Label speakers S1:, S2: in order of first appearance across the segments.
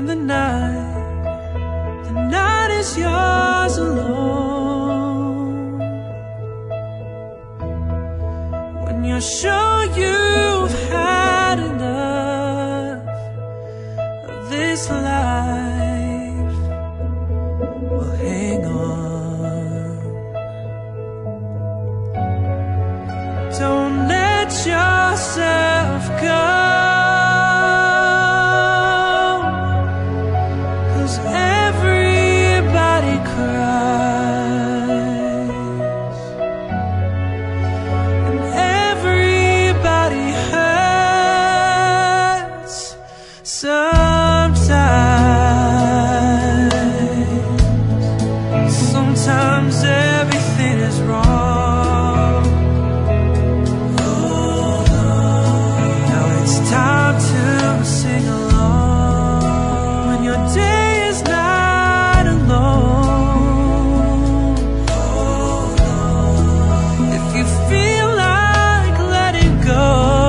S1: And the night is yours alone. When you're sure you've had enough of this life, well, hang on. Don't let yourself go, 'cause everybody cries and everybody hurts sometimes. Sometimes everything is wrong. Now it's time to sing along. When your day is not alone, if you feel like letting go,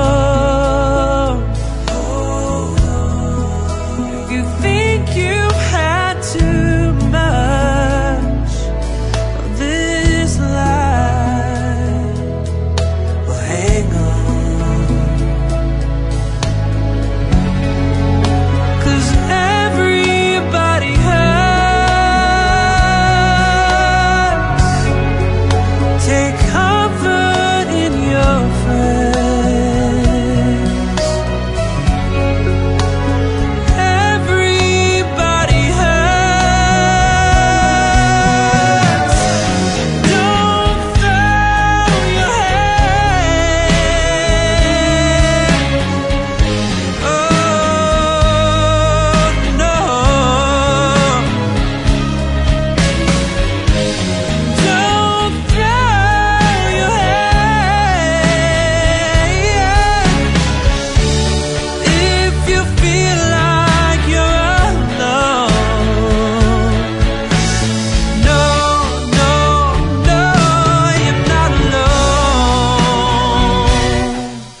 S1: if you think you've had too much of this life, well, hang on. 'Cause everybody hurts. Take comfort in your friends. Everybody hurts. Don't throw your head. Oh no. Don't throw your head. If you feel like you're alone, no, no, no, you're not alone.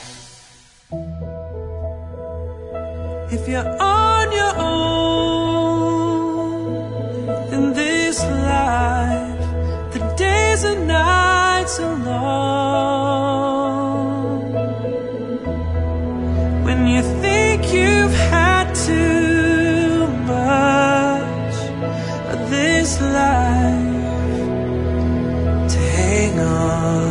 S1: If you're on your own in this life, the days and nights are long. When you think you've had too much of this life, to hang on.